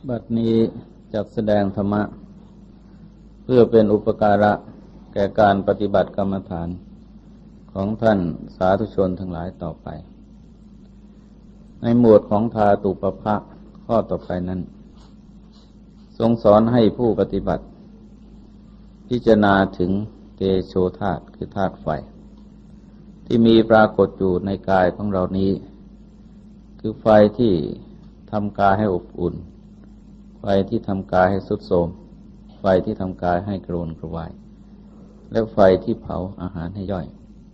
บัดนี้จักแสดงธรรมะเพื่อเป็นอุปการะแก่การปฏิบัติกรรมฐานของท่านสาธุชนทั้งหลายต่อไปในหมวดของธาตุปภะข้อต่อไปนั้นทรงสอนให้ผู้ปฏิบัติพิจารณาถึงเตโชธาตุคือธาตุไฟที่มีปรากฏอยู่ในกายของเรานี้คือไฟที่ทำกายให้อบอุ่นไฟที่ทำกายให้ทรุดโทรมไฟที่ทำกายให้กระวนกระวายและไฟที่เผาอาหารให้ย่อย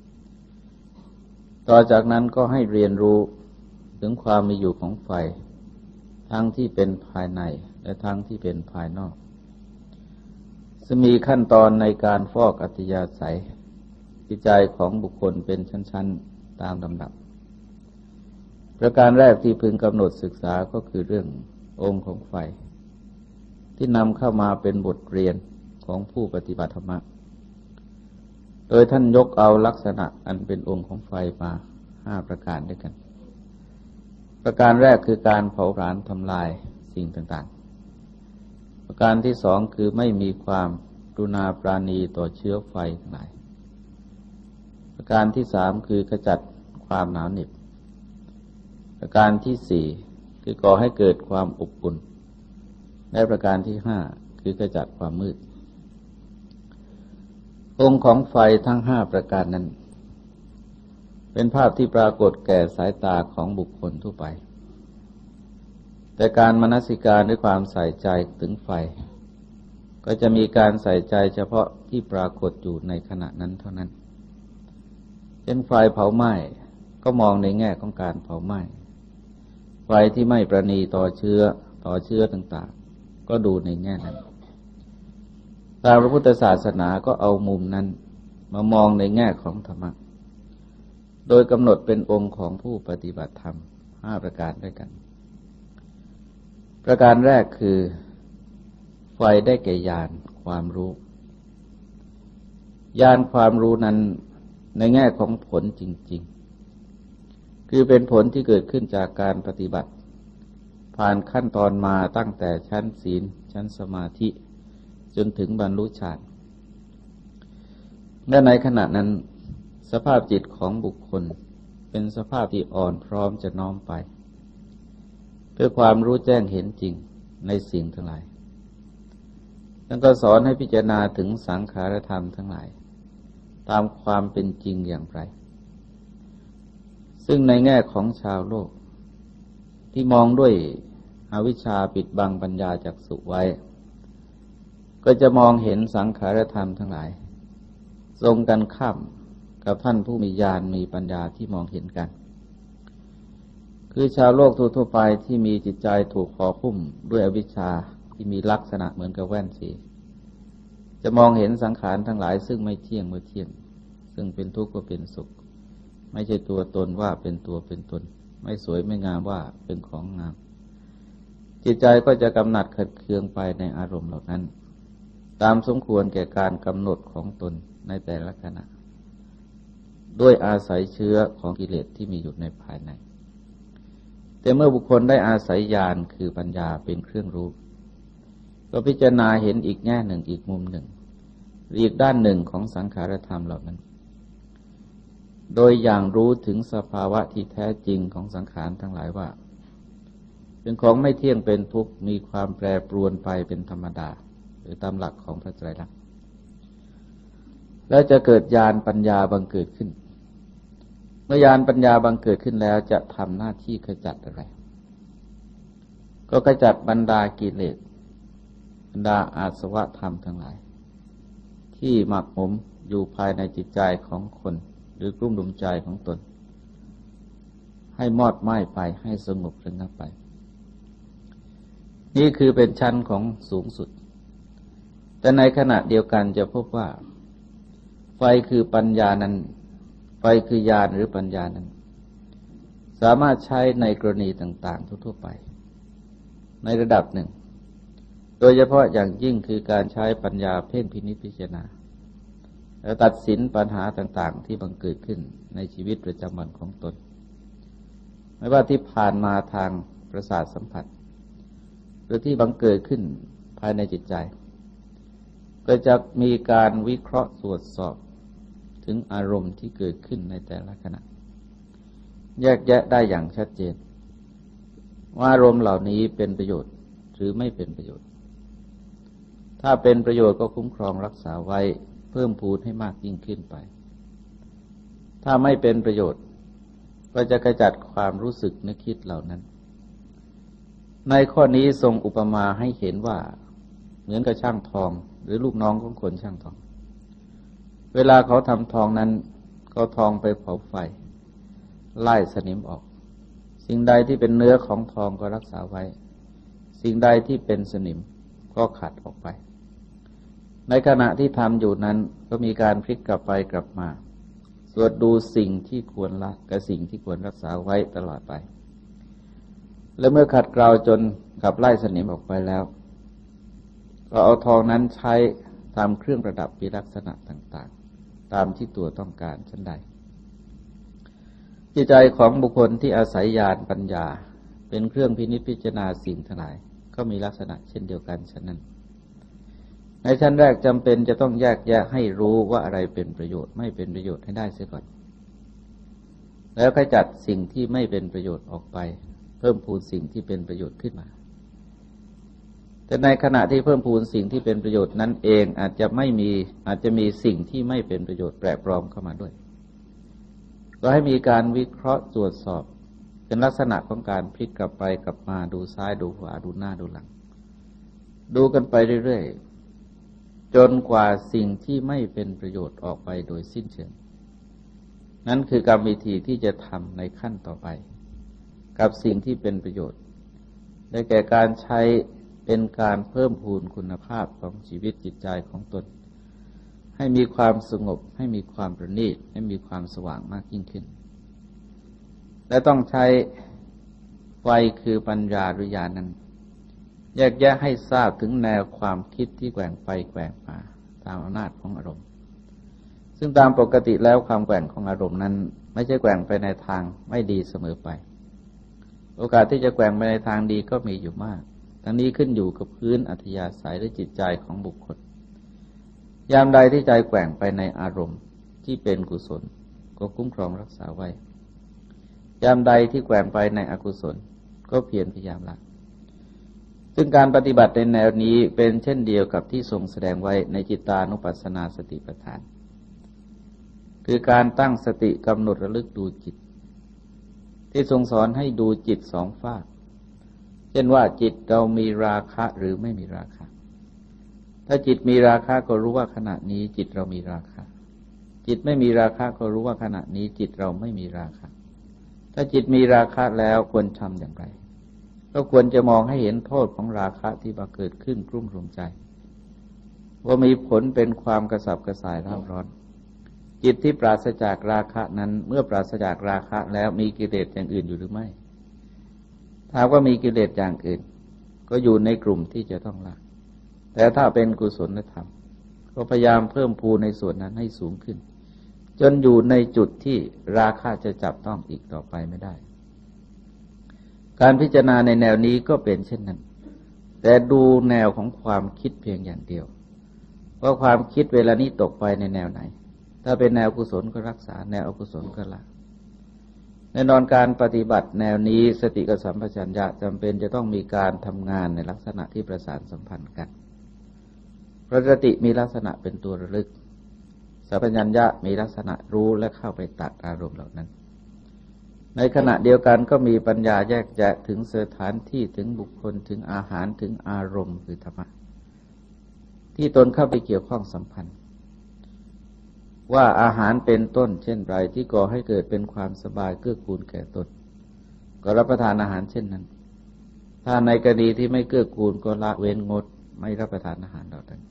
ต่อจากนั้นก็ให้เรียนรู้ถึงความมีอยู่ของไฟทั้งที่เป็นภายในและทั้งที่เป็นภายนอกซึ่งมีขั้นตอนในการฟอกอัธยาศัยจิตใจของบุคคลเป็นชั้นๆตามลำดับประการแรกที่พึงกำหนดศึกษาก็คือเรื่ององค์ของไฟที่นำเข้ามาเป็นบทเรียนของผู้ปฏิบัติธรรมโดยท่านยกเอาลักษณะอันเป็นองค์ของไฟมา5ประการด้วยกันประการแรกคือการเผาผลาญทำลายสิ่งต่างๆประการที่2คือไม่มีความกรุณาปราณีต่อเชื้อไฟทั้งหลายประการที่3คือขจัดความหนาวเหน็บประการที่4คือก่อให้เกิดความอบอุ่นและประการที่5คือขจัดความมืดองค์ของไฟทั้ง5ประการนั้นเป็นภาพที่ปรากฏแก่สายตาของบุคคลทั่วไปแต่การมนสิการด้วยความใส่ใจถึงไฟก็จะมีการใส่ใจเฉพาะที่ปรากฏอยู่ในขณะนั้นเท่านั้นเช่นไฟเผาไหม้ก็มองในแง่ของการเผาไหม้ไฟที่ไม่ประณีต่อเชื้อต่างๆก็ดูในแง่นั้นทางพระพุทธศาสนาก็เอามุมนั้นมามองในแง่ของธรรมะโดยกำหนดเป็นองค์ของผู้ปฏิบัติธรรม5ประการด้วยกันประการแรกคือไฟได้แก่ญาณความรู้ญาณความรู้นั้นในแง่ของผลจริงๆคือเป็นผลที่เกิดขึ้นจากการปฏิบัติผ่านขั้นตอนมาตั้งแต่ชั้นศีลชั้นสมาธิจนถึงบรรลุฌานและในขณะนั้นสภาพจิตของบุคคลเป็นสภาพที่อ่อนพร้อมจะน้อมไปเพื่อความรู้แจ้งเห็นจริงในสิ่งทั้งหลายท่านก็สอนให้พิจารณาถึงสังขารธรรมทั้งหลายตามความเป็นจริงอย่างไรซึ่งในแง่ของชาวโลกที่มองด้วยอวิชชาปิดบังปัญญาจักษุไว้ก็จะมองเห็นสังขารธรรมทั้งหลายตรงกันข้ามกับท่านผู้มีญาณมีปัญญาที่มองเห็นกันคือชาวโลกทั่วไปที่มีจิตใจถูกห่อหุ้มด้วยอวิชชาที่มีลักษณะเหมือนกับแว่นสีจะมองเห็นสังขารทั้งหลายซึ่งไม่เที่ยงเมื่อเที่ยงซึ่งเป็นทุกข์ว่าเป็นสุขไม่ใช่ตัวตนว่าเป็นตัวเป็นตนไม่สวยไม่งามว่าเป็นของงามจิตใจก็จะกำหนัดขัดเคืองไปในอารมณ์เหล่านั้นตามสมควรแก่การกำหนดของตนในแต่ละขณะด้วยอาศัยเชื้อของกิเลสที่มีอยู่ในภายในแต่เมื่อบุคคลได้อาศัยญาณคือปัญญาเป็นเครื่องรู้ก็พิจารณาเห็นอีกแง่หนึ่งอีกมุมหนึ่งอีกด้านหนึ่งของสังขารธรรมเหล่านั้นโดยอย่างรู้ถึงสภาวะที่แท้จริงของสังขารทั้งหลายว่าเป็นของไม่เที่ยงเป็นทุกข์มีความแปรปรวนไปเป็นธรรมดาหรือตามหลักของพระไตรลักษณ์แล้วจะเกิดญาณปัญญาบังเกิดขึ้นเมื่อญาณปัญญาบังเกิดขึ้นแล้วจะทำหน้าที่ขจัดอะไรก็ขจัดบรรดากิเลสบรรดาอาสวะธรรมทั้งหลายที่หมักหมมอยู่ภายในจิตใจของคนหรือกลุ่มดุมใจของตนให้มอดไหม้ไปให้สงบระงับไปนี่คือเป็นชั้นของสูงสุดแต่ในขณะเดียวกันจะพบว่าไฟคือปัญญานั้นไฟคือญาณหรือปัญญานั้นสามารถใช้ในกรณีต่างๆทั่วๆไปในระดับหนึ่งโดยเฉพาะอย่างยิ่งคือการใช้ปัญญาเพ่งพินิจพิจารณาและตัดสินปัญหาต่างๆที่บังเกิดขึ้นในชีวิตประจำวันของตนไม่ว่าที่ผ่านมาทางประสาทสัมผัส หรือที่บังเกิดขึ้นภายในจิตใจก็จะมีการวิเคราะห์ตรวจสอบถึงอารมณ์ที่เกิดขึ้นในแต่ละขณะแยกแยะได้อย่างชัดเจนว่าอารมณ์เหล่านี้เป็นประโยชน์หรือไม่เป็นประโยชน์ถ้าเป็นประโยชน์ก็คุ้มครองรักษาไว้เพิ่มพูนให้มากยิ่งขึ้นไปถ้าไม่เป็นประโยชน์ก็จะกระจัดความรู้สึกนึกคิดเหล่านั้นในข้อนี้ทรงอุปมาให้เห็นว่าเหมือนกับช่างทองหรือลูกน้องของคนช่างทองเวลาเขาทำทองนั้นก็ทองไปเผาไฟไล่สนิมออกสิ่งใดที่เป็นเนื้อของทองก็รักษาไว้สิ่งใดที่เป็นสนิมก็ขัดออกไปในขณะที่ทำอยู่นั้นก็มีการพลิกกลับไปกลับมาตรวจดูสิ่งที่ควรละกับสิ่งที่ควรรักษาไว้ตลอดไปและเมื่อขัดเกลาจนขับไล่สนิมออกไปแล้วก็เอาทองนั้นใช้ทำเครื่องประดับมีลักษณะต่างๆตามที่ตัวต้องการเช่นใดจิตใจของบุคคลที่อาศัยญาณปัญญาเป็นเครื่องพินิจพิจารณาสิ่งทั้งหลายก็มีลักษณะเช่นเดียวกันฉะนั้นในชั้นแรกจำเป็นจะต้องแยกแยะให้รู้ว่าอะไรเป็นประโยชน์ไม่เป็นประโยชน์ให้ได้เสียก่อนแล้วขจัดสิ่งที่ไม่เป็นประโยชน์ออกไปเพิ่มพูนสิ่งที่เป็นประโยชน์ขึ้นมาแต่ในขณะที่เพิ่มพูนสิ่งที่เป็นประโยชน์นั้นเองอาจจะมีสิ่งที่ไม่เป็นประโยชน์แปรปลอมเข้ามาด้วยก็ให้มีการวิเคราะห์ตรวจสอบเป็นลักษณะของการพลิกกลับไปกลับมาดูซ้ายดูขวาดูหน้าดูหลังดูกันไปเรื่อยๆจนกว่าสิ่งที่ไม่เป็นประโยชน์ออกไปโดยสิ้นเชิงนั่นคือกรรมวิธีที่จะทำในขั้นต่อไปกับสิ่งที่เป็นประโยชน์ได้แก่การใช้เป็นการเพิ่มพูนคุณภาพของชีวิตจิตใจของตนให้มีความสงบให้มีความประณีตให้มีความสว่างมากยิ่งขึ้นและต้องใช้ไฟคือปัญญาหรือญาณนั้นแยกแยะให้ทราบถึงแนวความคิดที่แกว่งไปแกว่งมาตามอำนาจของอารมณ์ซึ่งตามปกติแล้วความแกว่งของอารมณ์นั้นไม่ใช่แกว่งไปในทางไม่ดีเสมอไปโอกาสที่จะแกว่งไปในทางดีก็มีอยู่มากทั้งนี้ขึ้นอยู่กับพื้นอัธยาศัยและจิตใจของบุคคลยามใดที่ใจแกว่งไปในอารมณ์ที่เป็นกุศลก็คุ้มครองรักษาไว้ยามใดที่แกว่งไปในอกุศลก็เพียรพยายามละซึ่งการปฏิบัติในแนวนี้เป็นเช่นเดียวกับที่ทรงแสดงไว้ในจิตานุปัสสนาสติปัฏฐานคือการตั้งสติกำหนดระลึกดูจิตที่ทรงสอนให้ดูจิตสองฝากเช่นว่าจิตเรามีราคะหรือไม่มีราคะถ้าจิตมีราคะก็รู้ว่าขณะนี้จิตเรามีราคะจิตไม่มีราคะก็รู้ว่าขณะนี้จิตเราไม่มีราคะถ้าจิตมีราคะแล้วควรทำอย่างไรก็ควรจะมองให้เห็นโทษของราคะที่บังเกิดขึ้นกลุ่มรุมใจว่ามีผลเป็นความกระสับกระส่ายร้าวร้อนจิตที่ปราศจากราคะนั้นเมื่อปราศจากราคะแล้วมีกิเลสอย่างอื่นอยู่หรือไม่ถ้าว่ามีกิเลสอย่างอื่นก็อยู่ในกลุ่มที่จะต้องละแต่ถ้าเป็นกุศลธรรมก็พยายามเพิ่มพูนในส่วนนั้นให้สูงขึ้นจนอยู่ในจุดที่ราคะจะจับต้องอีกต่อไปไม่ได้การพิจารณาในแนวนี้ก็เป็นเช่นนั้นแต่ดูแนวของความคิดเพียงอย่างเดียวว่าความคิดเวลานี้ตกไปในแนวไหนถ้าเป็นแนวกุศลก็รักษาแนวอกุศลก็ละแน่นอนการปฏิบัติแนวนี้สติกับสัมปชัญญะจำเป็นจะต้องมีการทำงานในลักษณะที่ประสานสัมพันธ์กันเพราะสติมีลักษณะเป็นตัวระลึกสัมปชัญญะมีลักษณะรู้และเข้าไปตัดอารมณ์เหล่านั้นในขณะเดียวกันก็มีปัญญาแยกแยะถึงสถานที่ถึงบุคคลถึงอาหารถึงอารมณ์คือธรรมะที่ตนเข้าไปเกี่ยวข้องสัมพันธ์ว่าอาหารเป็นต้นเช่นไรที่ก่อให้เกิดเป็นความสบายเกื้อกูลแก่ตนก็รับประทานอาหารเช่นนั้นถ้าในกรณีที่ไม่เกื้อกูลก็ละเว้นงดไม่รับประทานอาหารเหล่านั้น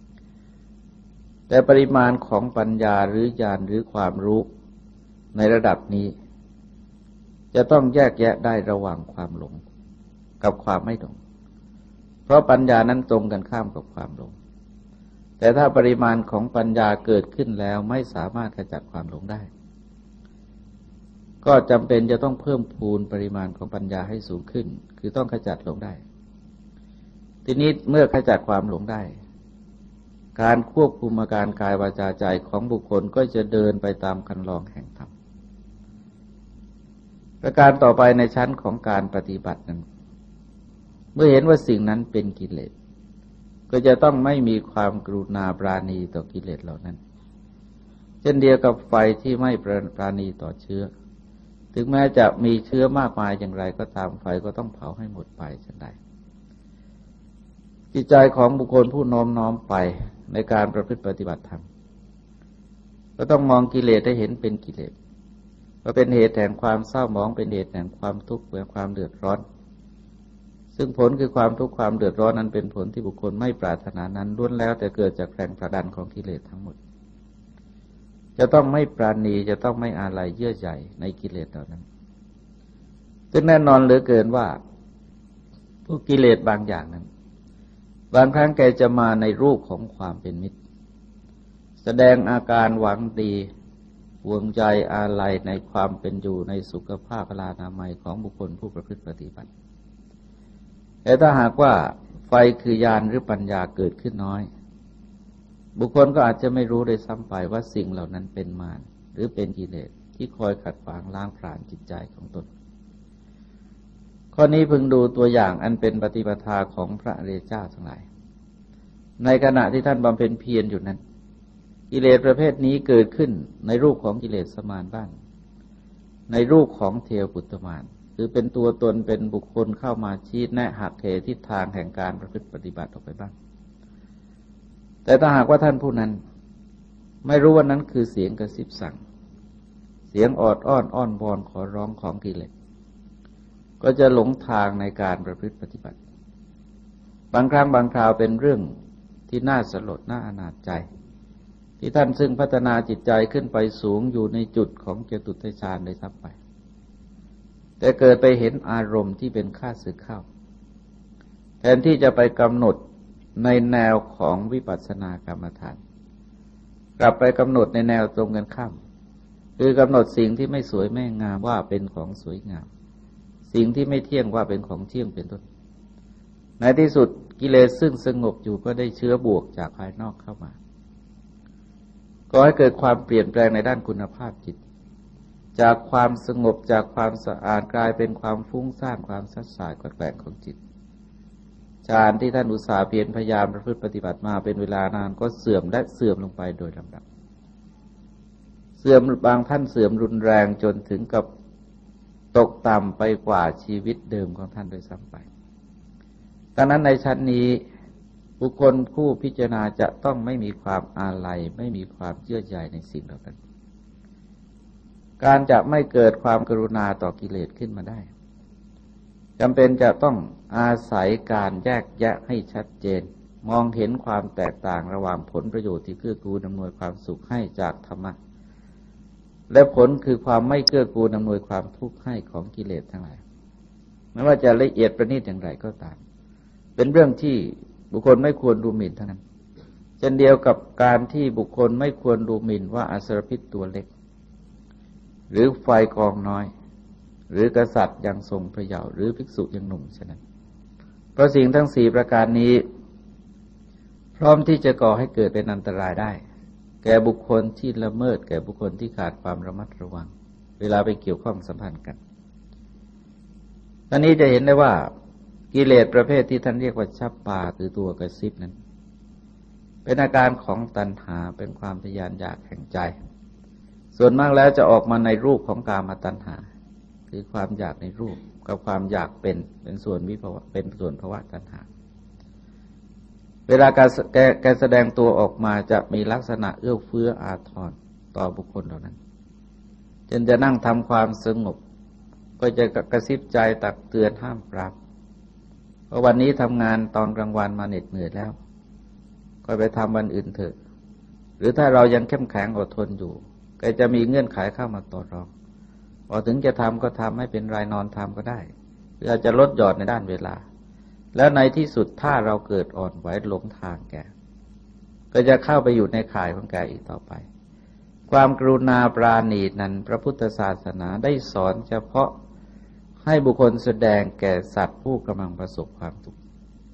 แต่ปริมาณของปัญญาหรือญาณหรือความรู้ในระดับนี้จะต้องแยกแยะได้ระหว่างความหลงกับความไม่หลงเพราะปัญญานั้นตรงกันข้ามกับความหลงแต่ถ้าปริมาณของปัญญาเกิดขึ้นแล้วไม่สามารถขจัดความหลงได้ก็จำเป็นจะต้องเพิ่มพูนปริมาณของปัญญาให้สูงขึ้นคือต้องขจัดหลงได้ทีนี้เมื่อขจัดความหลงได้การควบคุมอาการกายวาจาใจของบุคคลก็จะเดินไปตามคันลองแห่งธรรมประการต่อไปในชั้นของการปฏิบัตินั้นเมื่อเห็นว่าสิ่งนั้นเป็นกิเลสก็จะต้องไม่มีความกรุณาปราณีต่อกิเลสเหล่านั้นเช่นเดียวกับไฟที่ไม่ปราณีต่อเชื้อถึงแม้จะมีเชื้อมากมายอย่างไรก็ตามไฟก็ต้องเผาให้หมดไปฉันใดจิตใจของบุคคลผู้น้อมน้อมไปในการประพฤติปฏิบัติธรรมก็ต้องมองกิเลสให้เห็นเป็นกิเลสว่าเป็นเหตุแห่งความเศร้าหมองเป็นเหตุแห่งความทุกข์เป็นความเดือดร้อนซึ่งผลคือความทุกข์ความเดือดร้อนนั้นเป็นผลที่บุคคลไม่ปรารถนานั้นล้วนแล้วแต่เกิดจากแรงผลักดันของกิเลสทั้งหมดจะต้องไม่ปราณีจะต้องไม่อาลัยเยื่อใยในกิเลสเหล่านั้นซึ่งแน่นอนเหลือเกินว่าพวกกิเลสบางอย่างนั้นบางครั้งแกจะมาในรูปของความเป็นมิตรแสดงอาการหวังดีห่วงใยอาลัยในความเป็นอยู่ในสุขภาพพลานามัยของบุคคลผู้ประพฤติปฏิบัติแต่ถ้าหากว่าไฟคือญาณหรือปัญญาเกิดขึ้นน้อยบุคคลก็อาจจะไม่รู้โดยซ้ำไปว่าสิ่งเหล่านั้นเป็นมารหรือเป็นกิเลสที่คอยขัดขวางล้างผลาญจิตใจของตนข้อนี้พึงดูตัวอย่างอันเป็นปฏิปทาของพระอริยเจ้าทั้งหลายในขณะที่ท่านบำเพ็ญเพียรอยู่นั้นกิเลสประเภทนี้เกิดขึ้นในรูปของกิเลสมารบ้างในรูปของเทวปุตตมารคือเป็นตัวตนเป็นบุคคลเข้ามาชี้แนะหักเหทิศทางแห่งการประพฤติปฏิบัติออกไปบ้างแต่ถ้าหากว่าท่านผู้นั้นไม่รู้ว่านั้นคือเสียงกระซิบสั่งเสียงออดอ้อนอ้อนวอนขอร้องของกิเลสก็จะหลงทางในการประพฤติปฏิบัติบางครั้งบางคราวเป็นเรื่องที่น่าสลดน่าอนาจใจที่ท่านซึ่งพัฒนาจิตใจขึ้นไปสูงอยู่ในจุดของจตุตฌานได้ซ้ำไปแต่เกิดไปเห็นอารมณ์ที่เป็นข้าศึกเข้าแทนที่จะไปกำหนดในแนวของวิปัสสนากรรมฐานกลับไปกำหนดในแนวตรงกันข้ามคือกำหนดสิ่งที่ไม่สวยไม่งามว่าเป็นของสวยงามสิ่งที่ไม่เที่ยงว่าเป็นของเที่ยงเป็นต้นในที่สุดกิเลสซึ่งสงบอยู่ก็ได้เชื้อบวกจากภายนอกเข้ามาก็ให้เกิดความเปลี่ยนแปลงในด้านคุณภาพจิตจากความสงบจากความสะอาดกลายเป็นความฟุ้งซ่านความซัดสายกวัดแกว่งของจิตฌานที่ท่านอุตสาห์เพียรพยายามประพฤติปฏิบัติมาเป็นเวลานานก็เสื่อมและเสื่อมลงไปโดยลำดับเสื่อมบางท่านเสื่อมรุนแรงจนถึงกับตกต่ำไปกว่าชีวิตเดิมของท่านโดยซ้ำไปดังนั้นในชั้นนี้บุคคลผู้พิจารณาจะต้องไม่มีความอาลัยไม่มีความเยื่อใยในสิ่งเหล่านั้นการจะไม่เกิดความกรุณาต่อกิเลสขึ้นมาได้จำเป็นจะต้องอาศัยการแยกแยะให้ชัดเจนมองเห็นความแตกต่างระหว่างผลประโยชน์ที่เกื้อกูลอำนวยความสุขให้จากธรรมะและผลคือความไม่เกื้อกูลอำนวยความทุกข์ให้ของกิเลสทั้งหลายไม่ว่าจะละเอียดประณีตอย่างไรก็ตามเป็นเรื่องที่บุคคลไม่ควรดูหมิ่นทั้งนั้นเช่นเดียวกับการที่บุคคลไม่ควรดูหมิ่นว่าอสรพิษตัวเล็กหรือไฟกองน้อยหรือกษัตริย์ยังทรงพระเยาว์หรือภิกษุยังหนุ่มฉะนั้นเพราะสิ่งทั้งสี่ประการนี้พร้อมที่จะก่อให้เกิดเป็นอันตรายได้แก่บุคคลที่ละเมิดแก่บุคคลที่ขาดความระมัดระวังเวลาไปเกี่ยวข้องสัมพันธ์กันตอนนี้จะเห็นได้ว่ากิเลสประเภทที่ท่านเรียกว่าชัปปาคือตัวกระซิบนั้นเป็นอาการของตัณหาเป็นความทยานอยากแห่งใจส่วนมากแล้วจะออกมาในรูปของกามตัณหาคือความอยากในรูปกับความอยากเป็นส่วนวิภวะเป็นส่วนภวะตัณหาเวลาการแสดงตัวออกมาจะมีลักษณะเอื้อเฟื้ออาทรต่อบุคคลเหล่านั้นจนจะนั่งทำความสงบก็จะกระซิบใจตักเตือนห้ามปรามเพราะวันนี้ทำงานตอนกลางวันมาเหน็ดเหนื่อยแล้วก็ไปทำวันอื่นเถอะหรือถ้าเรายังเข้มแข็งอดทนอยู่ก็จะมีเงื่อนไขเข้ามาต่อรองพอถึงจะทำก็ทำไม่เป็นไรนอนทำก็ได้หรืออาจจะลดหย่อนในด้านเวลาแล้วในที่สุดถ้าเราเกิดอ่อนไหวหลงทางแกก็จะเข้าไปอยู่ในข่ายของแกอีกต่อไปความกรุณาปราณีนั้นพระพุทธศาสนาได้สอนเฉพาะให้บุคคลแสดงแก่สัตว์ผู้กำลังประสบความทุกข์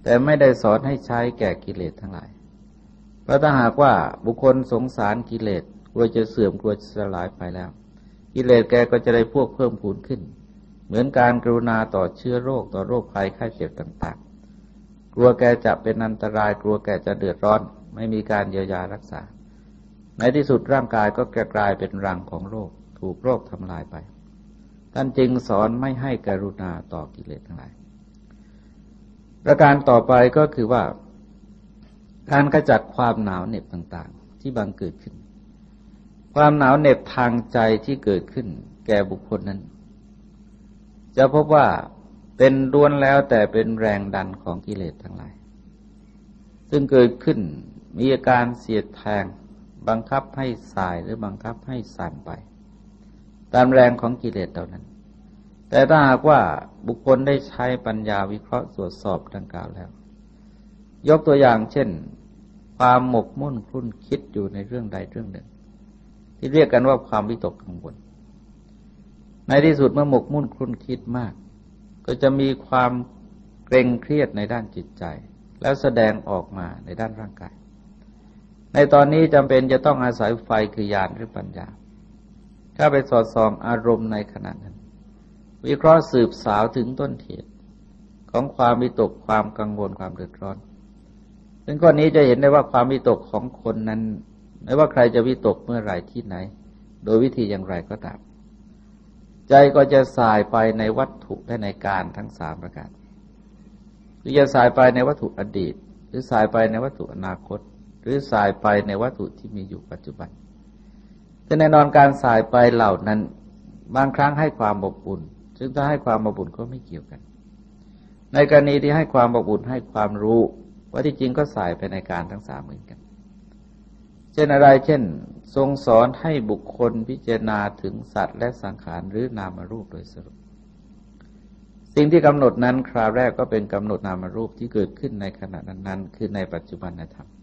แต่ไม่ได้สอนให้ใช้แก่กิเลสทั้งหลายเพราะถ้าหากว่าบุคคลสงสารกิเลสกลัวจะเสื่อมกลัวจะสลายไปแล้วกิเลสแกก็จะได้พวกเพิ่มพูนขึ้นเหมือนการกรุณาต่อเชื้อโรคต่อโรคภัยไข้เจ็บต่างๆกลัวแกจะเป็นอันตรายกลัวแกจะเดือดร้อนไม่มีการเยียวยารักษาในที่สุดร่างกายก็กลายเป็นรังของโรคถูกโรคทำลายไปท่านจึงสอนไม่ให้กรุณาต่อกิเลสทั้งหลายประการต่อไปก็คือว่าการขจัดความหนาวเหน็บต่างๆที่บังเกิดขึ้นความหนาวเหน็บทางใจที่เกิดขึ้นแก่บุคคลนั้นจะพบว่าเป็นล้วนแล้วแต่เป็นแรงดันของกิเลสทั้งหลายซึ่งเกิดขึ้นมีอาการเสียดแทงบังคับให้สายหรือบังคับให้สั่นไปตามแรงของกิเลสเหล่านั้นแต่ถ้าหากว่าบุคคลได้ใช้ปัญญาวิเคราะห์ตรวจสอบดังกล่าวแล้วยกตัวอย่างเช่นความหมกมุ่นคลุ่นคิดอยู่ในเรื่องใดเรื่องหนึ่งที่เรียกกันว่าความวิตกกังวลในที่สุดเมื่อหมกมุ่นคลุ่นคิดมากก็จะมีความเกร็งเครียดในด้านจิตใจแล้วแสดงออกมาในด้านร่างกายในตอนนี้จำเป็นจะต้องอาศัยไฟคือญาณหรือปัญญาเข้าไปสอดส่องอารมณ์ในขณะนั้นวิเคราะห์สืบสาวถึงต้นเหตุของความวิตกความกังวลความเดือดร้อนซึ่งข้อนี้จะเห็นได้ว่าความวิตกของคนนั้นไม่ว่าใครจะวิตกเมื่อไหร่ที่ไหนโดยวิธีอย่างไรก็ตามใจก็จะสายไปในวัตถุและในการทั้งสามประการคือจะสายไปในวัตถุอดีตหรือสายไปในวัตถุอนาคตหรือสายไปในวัตถุที่มีอยู่ปัจจุบันแต่แน่นอนการสายไปเหล่านั้นบางครั้งให้ความอบอุ่นซึ่งถ้าให้ความอบอุ่นก็ไม่เกี่ยวกันในกรณีที่ให้ความอบอุ่นให้ความรู้ว่าที่จริงก็สายไปในการทั้งสามเหมือนกันเช่นอะไรเช่นทรงสอนให้บุคคลพิจารณาถึงสัตว์และสังขารหรือนามรูปโดยสรุปสิ่งที่กำหนดนั้นคราวแรกก็เป็นกำหนดนามรูปที่เกิดขึ้นในขณะนั้นๆคือในปัจจุบันธรรม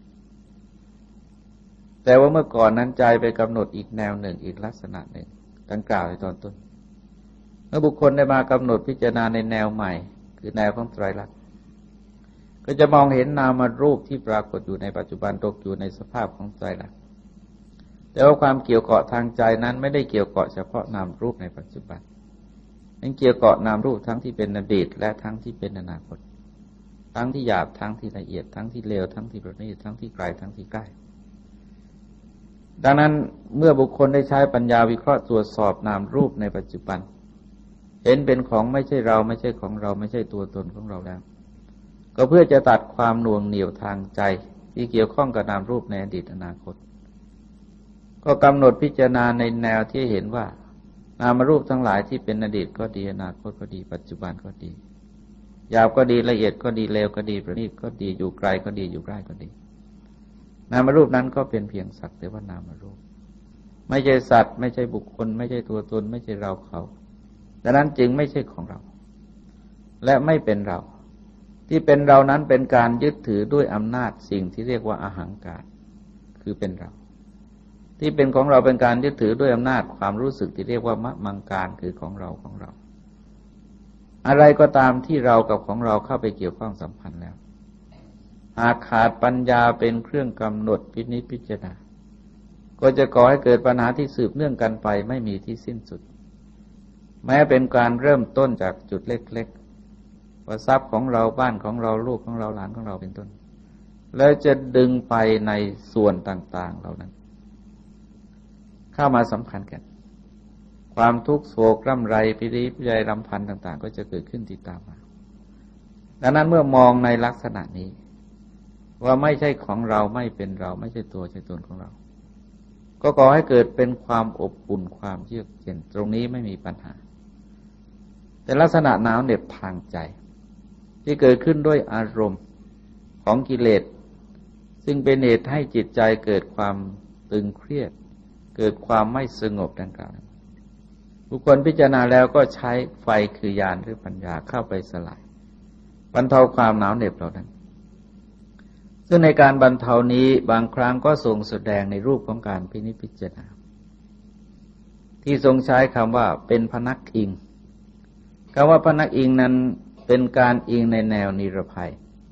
แต่ว่าเมื่อก่อนนั้นใจไปกำหนดอีกแนวหนึ่งอีกลักษณะหนึ่งดังกล่าวในตอนต้นเมื่อบุคคลได้มากำหนดพิจารณาในแนวใหม่คือแนวของไตรลักษณ์ก็จะมองเห็นนามรูปที่ปรากฏอยู่ในปัจจุบันตกอยู่ในสภาพของไตรลักษณ์แต่ว่าความเกี่ยวเกาะทางใจนั้นไม่ได้เกี่ยวเกาะเฉพาะนามรูปในปัจจุบันมันเกี่ยวเกาะนามรูปทั้งที่เป็นอดีตและทั้งที่เป็นอนาคตทั้งที่หยาบทั้งที่ละเอียดทั้งที่เลวทั้งที่ประณีตทั้งที่ไกลทั้งที่ใกล้ดังนั้นเมื่อบุคคลได้ใช้ปัญญาวิเคราะห์ตรวจสอบนามรูปในปัจจุบันเห็นเป็นของไม่ใช่เราไม่ใช่ของเราไม่ใช่ตัวตนของเราแล้วก็เพื่อจะตัดความหน่วงเหนี่ยวทางใจที่เกี่ยวข้องกับนามรูปในอดีตอนาคตก็กำหนดพิจารณาในแนวที่เห็นว่านามรูปทั้งหลายที่เป็นอดีตก็ดีอนาคตก็ดีปัจจุบันก็ดีหยาบก็ดีละเอียดก็ดีเลวก็ดีประณีตก็ดีอยู่ไกลก็ดีอยู่ใกล้ก็ดีนามรูปนั้นก็เป็นเพียงสักแต่ว่านามรูปไม่ใช่สัตว์ไม่ใช่บุคคลไม่ใช่ตัวตนไม่ใช่เราเขาดังนั้นจึงไม่ใช่ของเราและไม่เป็นเราที่เป็นเรานั้นเป็นการยึดถือด้วยอำนาจสิ่งที่เรียกว่าอหังการคือเป็นเราที่เป็นของเราเป็นการยึดถือด้วยอำนาจความรู้สึกที่เรียกว่ามะมังการคือของเราของเราอะไรก็ตามที่เรากับของเราเข้าไปเกี่ยวข้องสัมพันธ์แล้วหากขาดปัญญาเป็นเครื่องกำหนดพินิจพิจารณาก็จะก่อให้เกิดปัญหาที่สืบเนื่องกันไปไม่มีที่สิ้นสุดแม้เป็นการเริ่มต้นจากจุดเล็กๆว่าทรัพย์ของเราบ้านของเราลูกของเราหลานของเราเป็นต้นแล้วจะดึงไปในส่วนต่างๆเหล่านั้นเข้ามาสัมพันธ์กันความทุกข์โศกร่ำไรพิริพิไรรำพันต่างๆก็จะเกิดขึ้นติดตามมาดังนั้นเมื่อมองในลักษณะนี้ว่าไม่ใช่ของเราไม่เป็นเราไม่ใช่ตัวใช่ตนของเราก็ก่อให้เกิดเป็นความอบอุ่นความเยือกเย็นตรงนี้ไม่มีปัญหาแต่ลักษณะหนาวเหน็บทางใจที่เกิดขึ้นด้วยอารมณ์ของกิเลสซึ่งเป็นเหตุให้จิตใจเกิดความตึงเครียดเกิดความไม่สงบดังกล่าวบุคคลพิจารณาแล้วก็ใช้ไฟคือญาณหรือปัญญาเข้าไปสลายบรรเทาความหนาวเหน็บเหล่านั้นซึ่งในการบรรเทานี้บางครั้งก็ทรงแสดงในรูปของการพินิจพิจารณาที่ทรงใช้คำว่าเป็นพนักอิงคำว่าพนักอิงนั้นเป็นการอิงในแนวนิรภัย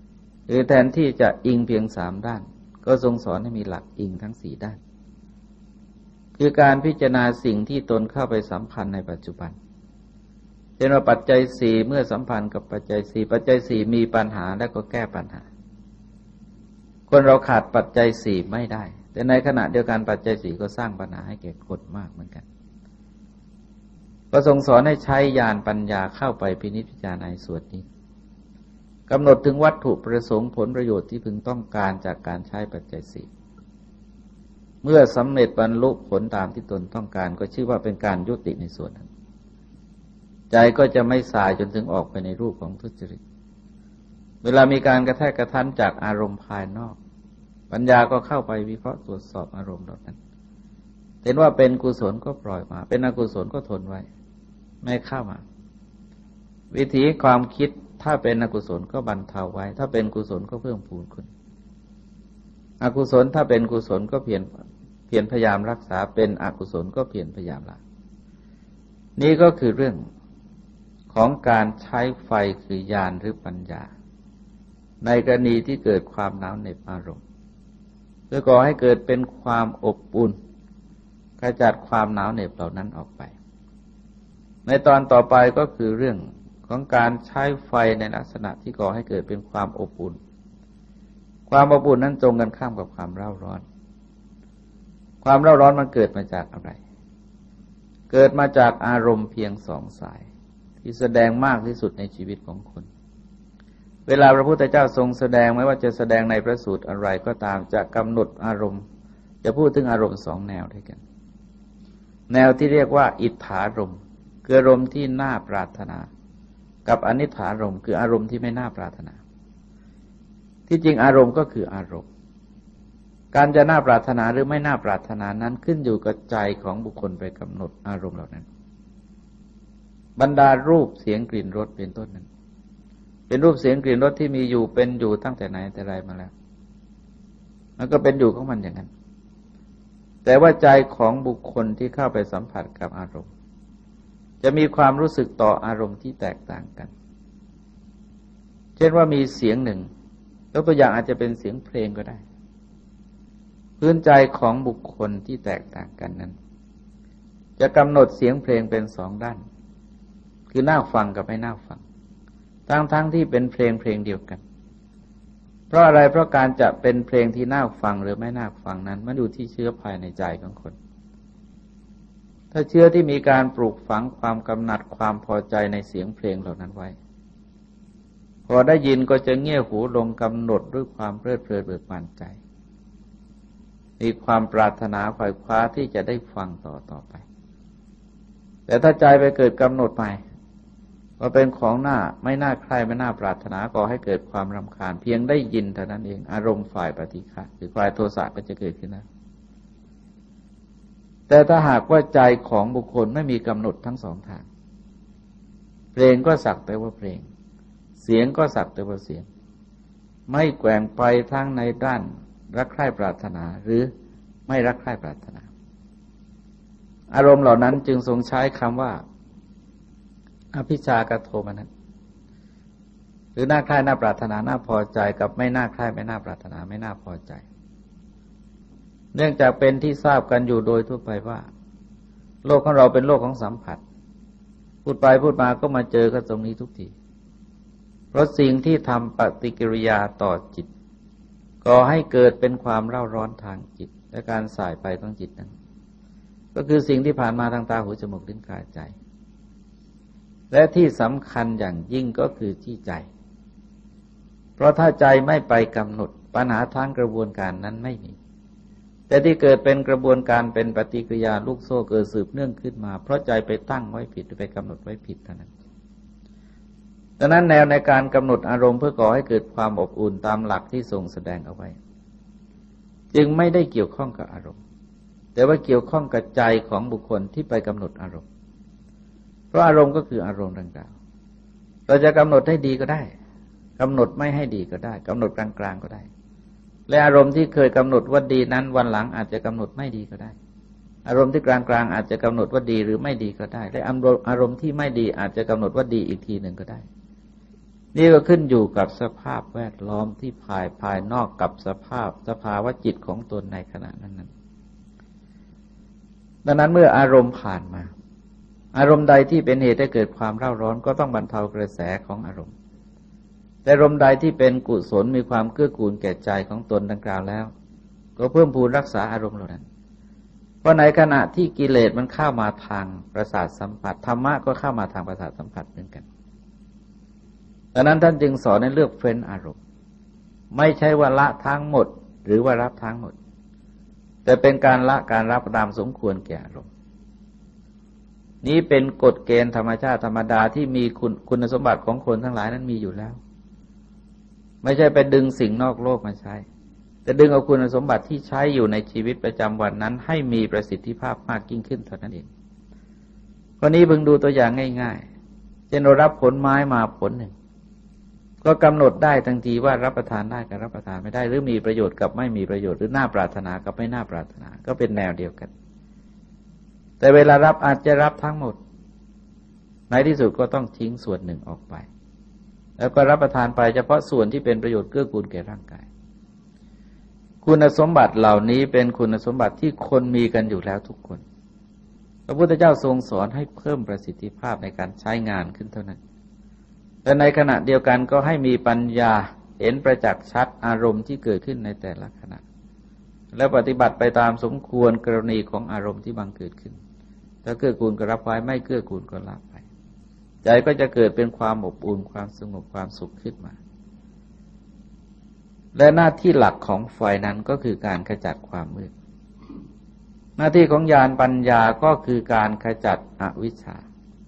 คือแทนที่จะอิงเพียง3 ด้านก็ทรงสอนให้มีหลักอิงทั้ง4 ด้านคือการพิจารณาสิ่งที่ตนเข้าไปสัมพันธ์ในปัจจุบันเช่นว่าปัจจัย4เมื่อสัมพันธ์กับปัจจัย4ปัจจัย4มีปัญหาแล้วก็แก้ปัญหาคนเราขาดปัจจัย4ไม่ได้แต่ในขณะเดียวกันปัจจัย4ก็สร้างปัญหาให้แก่คนมากเหมือนกันก็ทรงสอนให้ใช้ญาณปัญญาเข้าไปพินิจพิจารณาในส่วนนี้กำหนดถึงวัตถุประสงค์ผลประโยชน์ที่พึงต้องการจากการใช้ปัจจัย4เมื่อสำเร็จบรรลุผลตามที่ตนต้องการก็ชื่อว่าเป็นการยุติในส่วนนั้นใจก็จะไม่สายจนถึงออกไปในรูปของทุจริตเวลามีการกระแทกกระทันจากอารมณ์ภายนอกปัญญาก็เข้าไปวิเคราะห์ตรวจสอบอารมณ์เหล่านั้นเห็นว่าเป็นกุศลก็ปล่อยมาเป็นอกุศลก็ทนไว้ไม่เข้ามาวิธีความคิดถ้าเป็นอกุศลก็บรรเทาไว้ถ้าเป็นกุศลก็เพิ่มพูนขึ้นอกุศลถ้าเป็นกุศลก็เพียรพยายามรักษาเป็นอกุศลก็เพียรพยายามละนี่ก็คือเรื่องของการใช้ไฟคือญาณหรือปัญญาในกรณีที่เกิดความหนาวเหน็บอารมณ์เพื่อก่อให้เกิดเป็นความอบอุ่นขจัดความหนาวเหน็บเหล่านั้นออกไปในตอนต่อไปก็คือเรื่องของการใช้ไฟในลักษณะที่ก่อให้เกิดเป็นความอบอุ่นความอบอุ่นนั้นตรงกันข้ามกับความเร่าร้อนความเร่าร้อนมันเกิดมาจากอะไรเกิดมาจากอารมณ์เพียง2 สายที่แสดงมากที่สุดในชีวิตของคนเวลาพระพุทธเจ้าทรงแสดงไม่ว่าจะแสดงในพระสูตรอะไรก็ตามจะกำหนดอารมณ์จะพูดถึงอารมณ์2 แนวด้วยกันแนวที่เรียกว่าอิทธารมณ์คืออารมณ์ที่น่าปรารถนากับอนิถารมณ์คืออารมณ์ที่ไม่น่าปรารถนาที่จริงอารมณ์ก็คืออารมณ์การจะน่าปรารถนาหรือไม่น่าปรารถนานั้นขึ้นอยู่กับใจของบุคคลไปกำหนดอารมณ์เหล่านั้นบรรดารูปเสียงกลิ่นรสเป็นต้นนั้นเป็นรูปเสียงกลิ่นรสที่มีอยู่เป็นอยู่ตั้งแต่ไหนแต่ไรมาแล้วมันก็เป็นอยู่ของมันอย่างนั้นแต่ว่าใจของบุคคลที่เข้าไปสัมผัสกับอารมณ์จะมีความรู้สึกต่ออารมณ์ที่แตกต่างกันเช่นว่ามีเสียงหนึ่งยกตัวอย่างอาจจะเป็นเสียงเพลงก็ได้พื้นใจของบุคคลที่แตกต่างกันนั้นจะกำหนดเสียงเพลงเป็น2 ด้านคือน่าฟังกับไม่น่าฟังทั้งที่เป็นเพลงเดียวกันเพราะอะไรเพราะการจะเป็นเพลงที่น่าฟังหรือไม่น่าฟังนั้นมันอยู่ที่เชื้อภายในใจของคนถ้าเชื้อที่มีการปลูกฝังความกำหนัดความพอใจในเสียงเพลงเหล่านั้นไว้พอได้ยินก็จะเงี่ยหูลงกำหนดด้วยความเพลิดเพลินเบิกบานใจมีความปรารถนาไขว่คว้าที่จะได้ฟังต่อไปแต่ถ้าใจไปเกิดกำหนดใหม่ว่าเป็นของไม่น่าใคร่ไม่น่าปรารถนาก่อให้เกิดความรำคาญเพียงได้ยินเท่านั้นเองอารมณ์ฝ่ายปฏิฆะหรือฝ่ายโทสะก็จะเกิดขึ้นนะแต่ถ้าหากว่าใจของบุคคลไม่มีกำหนดทั้ง2 ทางเพลงก็สักแต่ว่าเพลงเสียงก็สักแต่ว่าเสียงไม่แกว่งไปทั้งในด้านรักใคร่ปรารถนาหรือไม่รักใคร่ปรารถนาอารมณ์เหล่านั้นจึงทรงใช้คำว่าอภิชากโทมนัสหรือน่าใคร่น่าปรารถนาน่าพอใจกับไม่น่าใคร่ไม่น่าปรารถนาไม่น่าพอใจเนื่องจากเป็นที่ทราบกันอยู่โดยทั่วไปว่าโลกของเราเป็นโลกของสัมผัสพูดไปพูดมาก็มาเจอกันตรงนี้ทุกทีเพราะสิ่งที่ทำปฏิกิริยาต่อจิตก่อให้เกิดเป็นความเร่าร้อนทางจิตและการส่ายไปของจิตนั้นก็คือสิ่งที่ผ่านมาทางตาหูจมูกลิ้นกายใจและที่สำคัญอย่างยิ่งก็คือที่ใจเพราะถ้าใจไม่ไปกำหนดปัญหาทางกระบวนการนั้นไม่มีแต่ที่เกิดเป็นกระบวนการเป็นปฏิกิริยาลูกโซ่เกิดสืบเนื่องขึ้นมาเพราะใจไปตั้งไว้ผิดหรือไปกำหนดไว้ผิดเท่านั้นดังนั้นแนวในการกำหนดอารมณ์เพื่อก่อให้เกิดความอบอุ่นตามหลักที่ทรงแสดงเอาไว้จึงไม่ได้เกี่ยวข้องกับอารมณ์แต่ว่าเกี่ยวข้องกับใจของบุคคลที่ไปกำหนดอารมณ์เพราะอารมณ์ก็คืออารมณ์ดังกล่าวเราจะกำหนดให้ดีก็ได้กำหนดไม่ให้ดีก็ได้กำหนดกลางๆก็ได้และอารมณ์ที่เคยกำหนดว่าดีนั้นวันหลังอาจจะกำหนดไม่ดีก็ได้อารมณ์ที่กลางๆอาจจะกำหนดว่าดีหรือไม่ดีก็ได้และอารมณ์ที่ไม่ดีอาจจะกำหนดว่าดีอีกทีหนึ่งก็ได้นี่ก็ขึ้นอยู่กับสภาพแวดล้อมที่ภายนอกกับสภาวะจิตของตนในขณะนั้นๆดังนั้นเมื่ออารมณ์ผ่านมาอารมณ์ใดที่เป็นเหตุให้เกิดความเร่าร้อนก็ต้องบรรเทากระแสของอารมณ์แต่อารมณ์ใดที่เป็นกุศลมีความเกื้อกูลแก่ใจของตนดังกล่าวแล้วก็เพิ่มพูนรักษาอารมณ์เหล่านั้นเพราะในขณะที่กิเลสมันเข้ามาทางประสาทสัมผัสธรรมะก็เข้ามาทางประสาทสัมผัสเหมือนกันดังนั้นท่านจึงสอนให้เลือกเฟ้นอารมณ์ไม่ใช่ว่าละทั้งหมดหรือว่ารับทั้งหมดแต่เป็นการละการรับตามสมควรแก่อารมณ์นี้เป็นกฎเกณฑ์ธรรมชาติธรรมดาที่มีคุณสมบัติของคนทั้งหลายนั้นมีอยู่แล้วไม่ใช่ไปดึงสิ่งนอกโลกมาใช้แต่ดึงเอาคุณสมบัติที่ใช้อยู่ในชีวิตประจำวันนั้นให้มีประสิทธิภาพมากยิ่งขึ้นเท่านั้นเองข้อนี้พึงดูตัวอย่างง่ายๆเช่นเรารับผลไม้มาผลหนึ่งก็กำหนดได้ทันทีว่ารับประทานได้กับรับประทานไม่ได้หรือมีประโยชน์กับไม่มีประโยชน์หรือน่าปรารถนากับไม่น่าปรารถนาก็เป็นแนวเดียวกันแต่เวลารับอาจจะรับทั้งหมดในที่สุดก็ต้องทิ้งส่วนหนึ่งออกไปแล้วก็รับประทานไปเฉพาะส่วนที่เป็นประโยชน์เกื้อกูลแก่ร่างกายคุณสมบัติเหล่านี้เป็นคุณสมบัติที่คนมีกันอยู่แล้วทุกคนพระพุทธเจ้าทรงสอนให้เพิ่มประสิทธิภาพในการใช้งานขึ้นเท่านั้นแต่ในขณะเดียวกันก็ให้มีปัญญาเห็นประจักษ์ชัดอารมณ์ที่เกิดขึ้นในแต่ละขณะและปฏิบัติไปตามสมควรกรณีของอารมณ์ที่บังเกิดขึ้นถ้าเกื้อกูลก็รับไว้ไม่เกื้อกูลก็ละไปใจก็จะเกิดเป็นความอบอุ่นความสงบความสุขขึ้นมาและหน้าที่หลักของไฟนั้นก็คือการขจัดความมืดหน้าที่ของญาณปัญญาก็คือการขจัดอวิชชา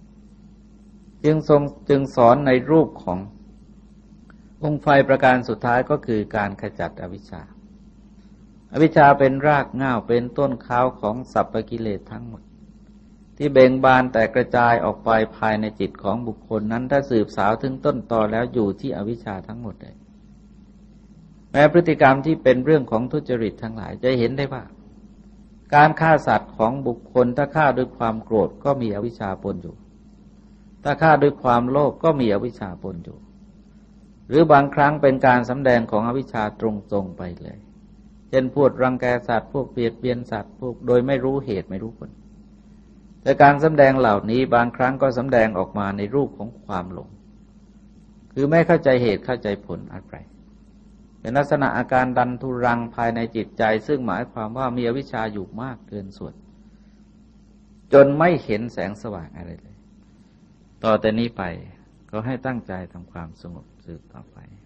จึงสอนในรูปขององค์ไฟประการสุดท้ายก็คือการขจัดอวิชชาอวิชชาเป็นรากเหง้าเป็นต้นข้าวของสรรพกิเลสทั้งหมดที่เบ่งบานแต่กระจายออกไปภายในจิตของบุคคลนั้นถ้าสืบสาวถึงต้นตอแล้วอยู่ที่อวิชชาทั้งหมดเลยแม้พฤติกรรมที่เป็นเรื่องของทุจริตทั้งหลายจะเห็นได้ว่าการฆ่าสัตว์ของบุคคลถ้าฆ่าด้วยความโกรธก็มีอวิชชาปนอยู่ถ้าฆ่าด้วยความโลภก็มีอวิชชาปนอยู่หรือบางครั้งเป็นการสำแดงของอวิชชาตรงๆไปเลยเช่นพวกรังแกสัตว์พวกเบียดเบียนสัตว์พวกโดยไม่รู้เหตุไม่รู้ผลแต่การสำแดงเหล่านี้บางครั้งก็สำแดงออกมาในรูปของความหลงคือไม่เข้าใจเหตุเข้าใจผลอะไรเป็นลักษณะอาการดันทุรังภายในจิตใจซึ่งหมายความว่ามีอวิชชาอยู่มากเกินส่วนจนไม่เห็นแสงสว่างอะไรเลยต่อแต่นี้ไปก็ให้ตั้งใจทำความสงบสืบต่อไป